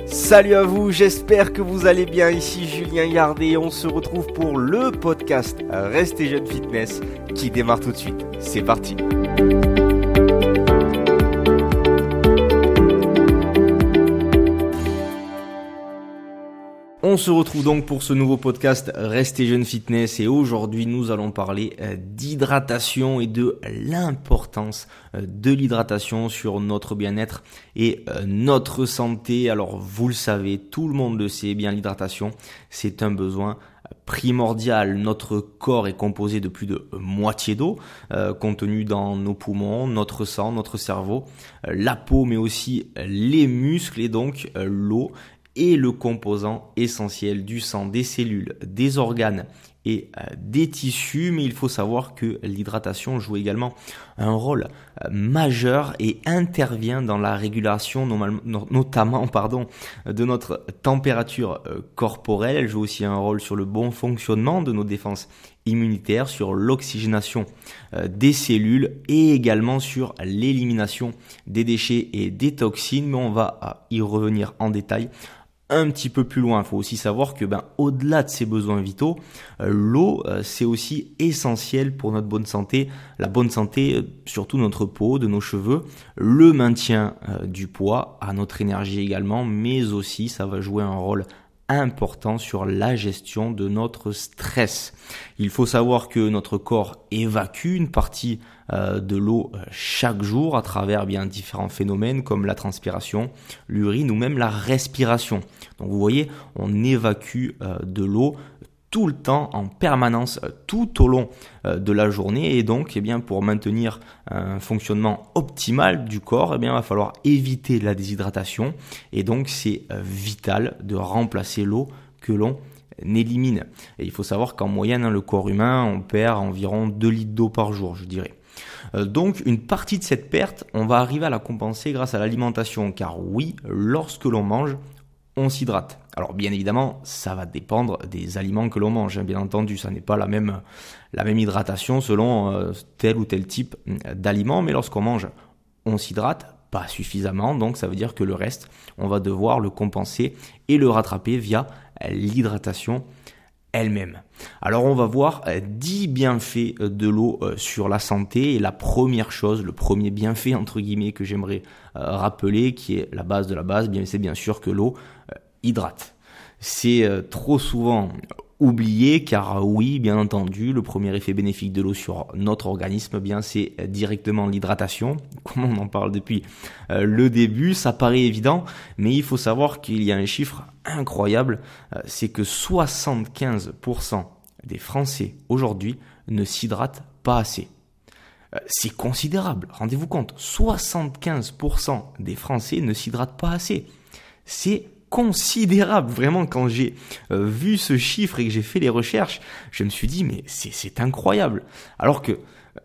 Salut à vous, j'espère que vous allez bien. Ici Julien Yardet, on se retrouve pour le podcast Restez Jeune Fitness qui démarre tout de suite. C'est parti. On se retrouve donc pour ce nouveau podcast Restez Jeune Fitness et aujourd'hui nous allons parler d'hydratation et de l'importance de l'hydratation sur notre bien-être et notre santé. Alors vous le savez, tout le monde le sait bien, l'hydratation c'est un besoin primordial. Notre corps est composé de plus de moitié d'eau contenue dans nos poumons, notre sang, notre cerveau, la peau mais aussi les muscles et donc l'eau est le composant essentiel du sang, des cellules, des organes et des tissus. Mais il faut savoir que l'hydratation joue également un rôle majeur et intervient dans la régulation notamment de notre température corporelle. Elle joue aussi un rôle sur le bon fonctionnement de nos défenses immunitaires, sur l'oxygénation des cellules et également sur l'élimination des déchets et des toxines. Mais on va y revenir en détail un petit peu plus loin. Il faut aussi savoir que au-delà de ces besoins vitaux, l'eau c'est aussi essentiel pour notre bonne santé, la bonne santé surtout de notre peau, de nos cheveux, le maintien du poids, à notre énergie également, mais aussi ça va jouer un rôle important sur la gestion de notre stress. Il faut savoir que notre corps évacue une partie de l'eau chaque jour à travers différents phénomènes comme la transpiration, l'urine ou même la respiration. Donc vous voyez, on évacue de l'eau tout le temps, en permanence, tout au long de la journée. Et donc, pour maintenir un fonctionnement optimal du corps, il va falloir éviter la déshydratation. Et donc, c'est vital de remplacer l'eau que l'on élimine. Et il faut savoir qu'en moyenne, le corps humain, on perd environ 2 litres d'eau par jour, je dirais. Donc, une partie de cette perte, on va arriver à la compenser grâce à l'alimentation. Car oui, lorsque l'on mange, on s'hydrate. Alors bien évidemment, ça va dépendre des aliments que l'on mange, bien entendu, ça n'est pas la même hydratation selon tel ou tel type d'aliments, mais lorsqu'on mange, on s'hydrate pas suffisamment, donc ça veut dire que le reste, on va devoir le compenser et le rattraper via l'hydratation elle-même. Alors on va voir 10 bienfaits de l'eau sur la santé et la première chose, le premier bienfait entre guillemets que j'aimerais rappeler, qui est la base de la base, c'est bien sûr que l'eau hydrate. C'est trop souvent oublié car oui, bien entendu, le premier effet bénéfique de l'eau sur notre organisme, c'est directement l'hydratation. Comme on en parle depuis le début, ça paraît évident, mais il faut savoir qu'il y a un chiffre incroyable, c'est que 75% des Français aujourd'hui ne s'hydratent pas assez. C'est considérable, rendez-vous compte, 75% des Français ne s'hydratent pas assez. C'est considérable, vraiment. Quand j'ai vu ce chiffre et que j'ai fait les recherches, je me suis dit mais c'est incroyable. Alors que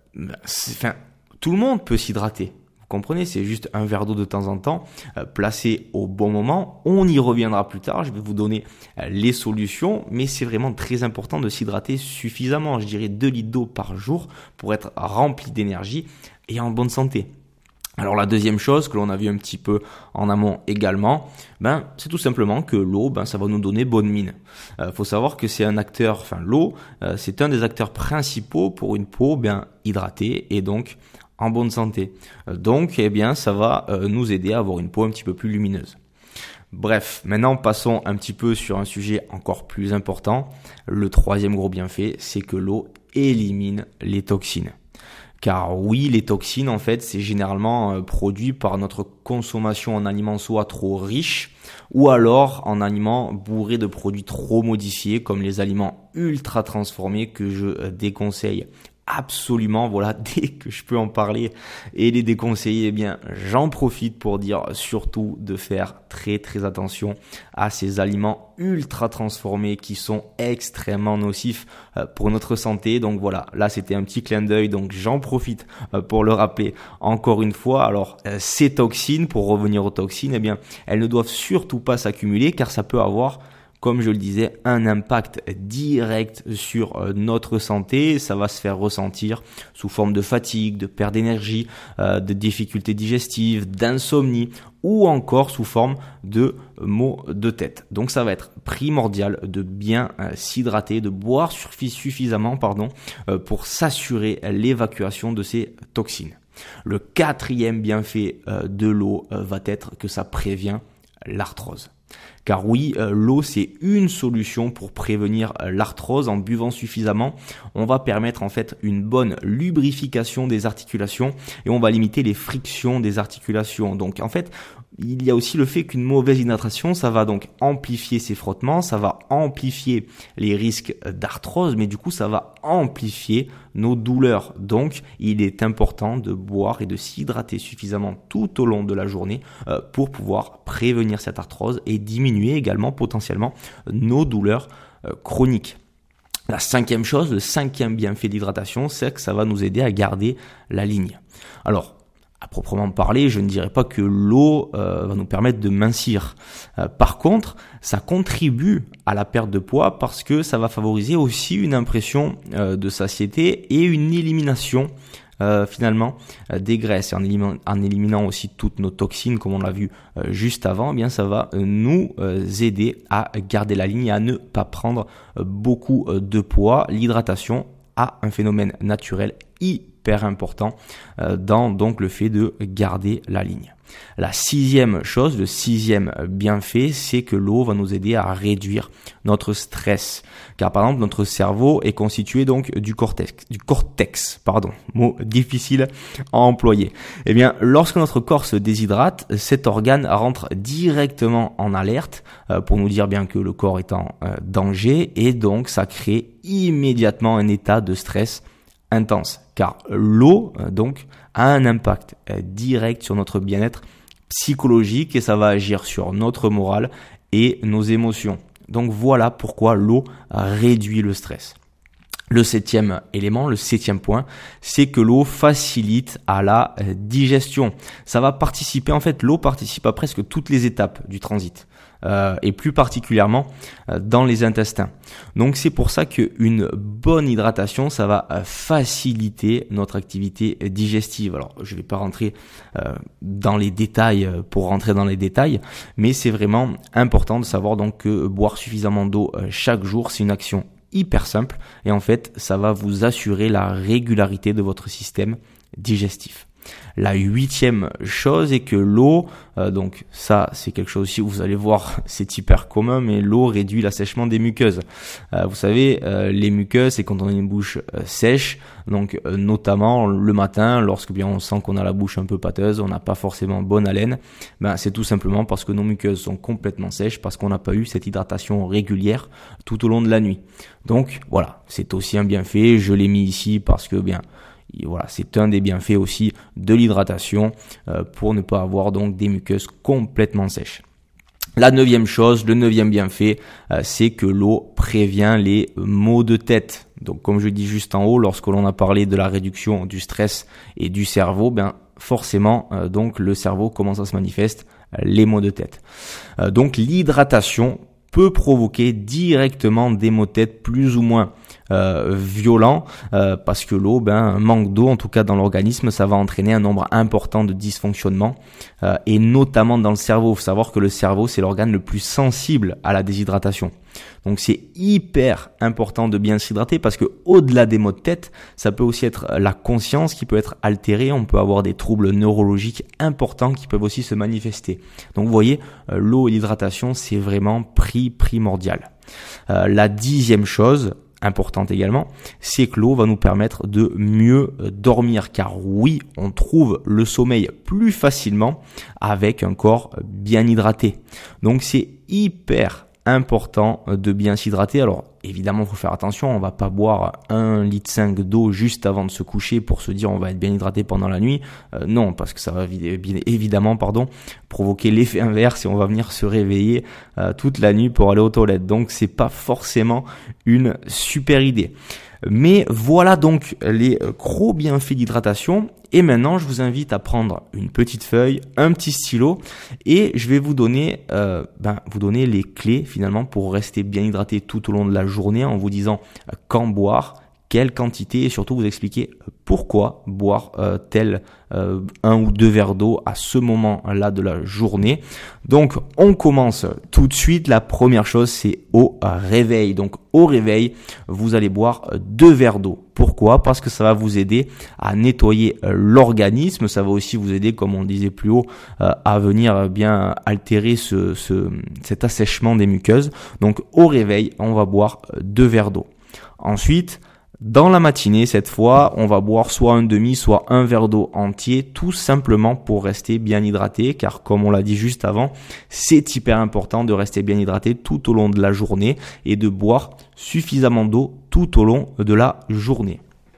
tout le monde peut s'hydrater. Vous comprenez, c'est juste un verre d'eau de temps en temps, placé au bon moment. On y reviendra plus tard, je vais vous donner les solutions, mais c'est vraiment très important de s'hydrater suffisamment. Je dirais 2 litres d'eau par jour pour être rempli d'énergie et en bonne santé. Alors la deuxième chose que l'on a vu un petit peu en amont également, c'est tout simplement que l'eau, ça va nous donner bonne mine. Faut savoir que c'est l'eau, c'est un des acteurs principaux pour une peau bien hydratée et donc en bonne santé. Donc, ça va nous aider à avoir une peau un petit peu plus lumineuse. Bref, maintenant passons un petit peu sur un sujet encore plus important. Le troisième gros bienfait, c'est que l'eau élimine les toxines. Car oui, les toxines, en fait, c'est généralement produit par notre consommation en aliments soit trop riches ou alors en aliments bourrés de produits trop modifiés comme les aliments ultra transformés que je déconseille absolument. Voilà, dès que je peux en parler et les déconseiller, j'en profite pour dire surtout de faire très très attention à ces aliments ultra transformés qui sont extrêmement nocifs pour notre santé. Donc voilà, là c'était un petit clin d'œil, donc j'en profite pour le rappeler encore une fois. Alors ces toxines, pour revenir aux toxines, elles ne doivent surtout pas s'accumuler car ça peut avoir comme je le disais, un impact direct sur notre santé. Ça va se faire ressentir sous forme de fatigue, de perte d'énergie, de difficultés digestives, d'insomnie ou encore sous forme de maux de tête. Donc ça va être primordial de bien s'hydrater, de boire suffisamment pour s'assurer l'évacuation de ces toxines. Le quatrième bienfait de l'eau va être que ça prévient l'arthrose. Car oui, l'eau c'est une solution pour prévenir l'arthrose. En buvant suffisamment, on va permettre en fait une bonne lubrification des articulations et on va limiter les frictions des articulations. Donc en fait, il y a aussi le fait qu'une mauvaise hydratation, ça va donc amplifier ces frottements, ça va amplifier les risques d'arthrose, mais du coup ça va amplifier nos douleurs. Donc il est important de boire et de s'hydrater suffisamment tout au long de la journée pour pouvoir prévenir cette arthrose et diminuer également potentiellement nos douleurs chroniques. La cinquième chose, le cinquième bienfait d'hydratation, c'est que ça va nous aider à garder la ligne. Alors, à proprement parler, je ne dirais pas que l'eau va nous permettre de mincir. Par contre, ça contribue à la perte de poids parce que ça va favoriser aussi une impression de satiété et une élimination finalement des graisses. Et en éliminant aussi toutes nos toxines, comme on l'a vu juste avant, eh bien ça va nous aider à garder la ligne et à ne pas prendre beaucoup de poids. L'hydratation a un phénomène naturel hyper important dans donc le fait de garder la ligne. La sixième chose, le sixième bienfait, c'est que l'eau va nous aider à réduire notre stress. Car par exemple, notre cerveau est constitué donc du cortex, mot difficile à employer. Eh bien, lorsque notre corps se déshydrate, cet organe rentre directement en alerte pour nous dire bien que le corps est en danger et donc ça crée immédiatement un état de stress intense. Car l'eau, donc, a un impact direct sur notre bien-être psychologique et ça va agir sur notre morale et nos émotions. Donc voilà pourquoi l'eau réduit le stress. Le septième élément, le septième point, c'est que l'eau facilite à la digestion. Ça va participer, en fait, l'eau participe à presque toutes les étapes du transit. Et plus particulièrement dans les intestins. Donc c'est pour ça qu'une bonne hydratation, ça va faciliter notre activité digestive. Alors je vais pas rentrer dans les détails pour rentrer dans les détails, mais c'est vraiment important de savoir donc que boire suffisamment d'eau chaque jour, c'est une action hyper simple et en fait ça va vous assurer la régularité de votre système digestif. La huitième chose est que l'eau, donc ça c'est quelque chose aussi où vous allez voir c'est hyper commun, mais l'eau réduit l'assèchement des muqueuses. Vous savez, les muqueuses c'est quand on a une bouche sèche, donc notamment le matin lorsque bien on sent qu'on a la bouche un peu pâteuse, on n'a pas forcément bonne haleine, c'est tout simplement parce que nos muqueuses sont complètement sèches parce qu'on n'a pas eu cette hydratation régulière tout au long de la nuit. Donc voilà, c'est aussi un bienfait, je l'ai mis ici parce que voilà, c'est un des bienfaits aussi de l'hydratation pour ne pas avoir donc des muqueuses complètement sèches. La neuvième chose, le neuvième bienfait, c'est que l'eau prévient les maux de tête. Donc comme je dis juste en haut, lorsque l'on a parlé de la réduction du stress et du cerveau, forcément donc le cerveau commence à se manifester les maux de tête. Donc l'hydratation peut provoquer directement des maux de tête plus ou moins violents parce que l'eau, un manque d'eau en tout cas dans l'organisme, ça va entraîner un nombre important de dysfonctionnements et notamment dans le cerveau. Il faut savoir que le cerveau c'est l'organe le plus sensible à la déshydratation. Donc c'est hyper important de bien s'hydrater parce que au-delà des maux de tête, ça peut aussi être la conscience qui peut être altérée, on peut avoir des troubles neurologiques importants qui peuvent aussi se manifester. Donc vous voyez, l'eau et l'hydratation c'est vraiment primordial. La dixième chose importante également, c'est que l'eau va nous permettre de mieux dormir car oui, on trouve le sommeil plus facilement avec un corps bien hydraté. Donc c'est hyper important de bien s'hydrater. Alors évidemment, il faut faire attention, on va pas boire 1,5 litre d'eau juste avant de se coucher pour se dire on va être bien hydraté pendant la nuit. Non, parce que ça va évidemment provoquer l'effet inverse et on va venir se réveiller toute la nuit pour aller aux toilettes. Donc c'est pas forcément une super idée. Mais voilà donc les gros bienfaits d'hydratation. Et maintenant, je vous invite à prendre une petite feuille, un petit stylo et je vais vous donner les clés finalement pour rester bien hydraté tout au long de la journée en vous disant quand boire, quelle quantité et surtout vous expliquer pourquoi boire tel 1 ou 2 verres d'eau à ce moment-là de la journée. Donc on commence tout de suite. La première chose, c'est au réveil. Donc au réveil, vous allez boire 2 verres d'eau. Pourquoi ? Parce que ça va vous aider à nettoyer l'organisme. Ça va aussi vous aider, comme on le disait plus haut, à venir bien altérer cet assèchement des muqueuses. Donc au réveil, on va boire 2 verres d'eau. Ensuite, dans la matinée, cette fois, on va boire soit un demi, soit un verre d'eau entier, tout simplement pour rester bien hydraté, car comme on l'a dit juste avant, c'est hyper important de rester bien hydraté tout au long de la journée et de boire suffisamment d'eau tout au long de la journée.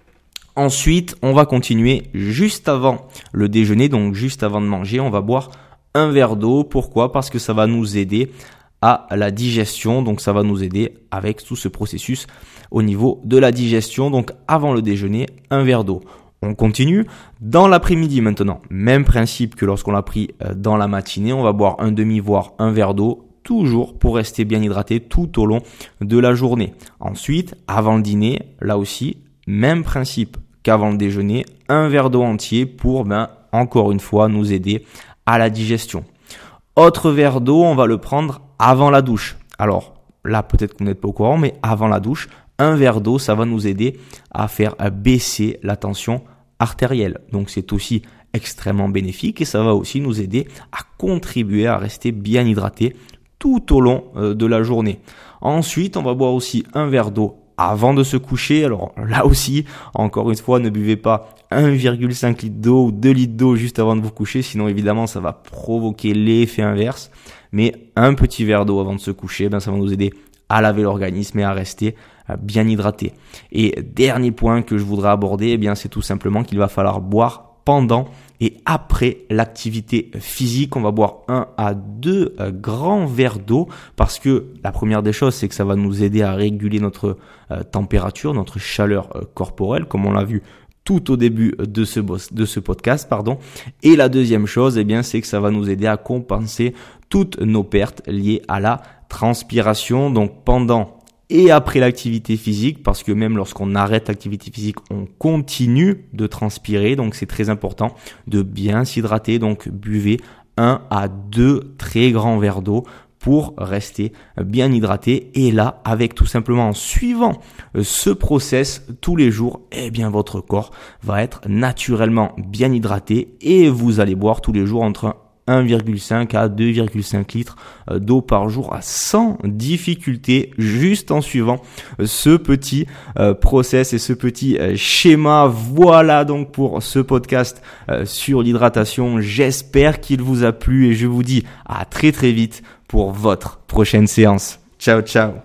Ensuite, on va continuer juste avant le déjeuner, donc juste avant de manger, on va boire un verre d'eau. Pourquoi ? Parce que ça va nous aider à la digestion, donc ça va nous aider avec tout ce processus au niveau de la digestion. Donc avant le déjeuner, un verre d'eau. On continue dans l'après-midi maintenant. Même principe que lorsqu'on l'a pris dans la matinée, on va boire un demi voire un verre d'eau, toujours pour rester bien hydraté tout au long de la journée. Ensuite, avant le dîner, là aussi, même principe qu'avant le déjeuner, un verre d'eau entier pour encore une fois nous aider à la digestion. Autre verre d'eau, on va le prendre avant la douche. Alors là, peut-être que vous n'êtes pas au courant, mais avant la douche, un verre d'eau, ça va nous aider à faire baisser la tension artérielle. Donc c'est aussi extrêmement bénéfique et ça va aussi nous aider à contribuer à rester bien hydraté tout au long de la journée. Ensuite, on va boire aussi un verre d'eau avant de se coucher. Alors là aussi, encore une fois, ne buvez pas 1,5 litre d'eau ou 2 litres d'eau juste avant de vous coucher, sinon évidemment ça va provoquer l'effet inverse. Mais un petit verre d'eau avant de se coucher, ça va nous aider à laver l'organisme et à rester bien hydraté. Et dernier point que je voudrais aborder, c'est tout simplement qu'il va falloir boire pendant et après l'activité physique. On va boire 1 à 2 grands verres d'eau parce que la première des choses, c'est que ça va nous aider à réguler notre température, notre chaleur corporelle, comme on l'a vu tout au début de ce podcast, Et la deuxième chose, c'est que ça va nous aider à compenser toutes nos pertes liées à la transpiration. Donc pendant et après l'activité physique, parce que même lorsqu'on arrête l'activité physique, on continue de transpirer. Donc c'est très important de bien s'hydrater. Donc buvez 1 à 2 très grands verres d'eau pour rester bien hydraté. Et là, avec tout simplement en suivant ce process tous les jours, votre corps va être naturellement bien hydraté et vous allez boire tous les jours entre 1,5 à 2,5 litres d'eau par jour sans difficulté, juste en suivant ce petit process et ce petit schéma. Voilà donc pour ce podcast sur l'hydratation. J'espère qu'il vous a plu et je vous dis à très très vite pour votre prochaine séance. Ciao, ciao.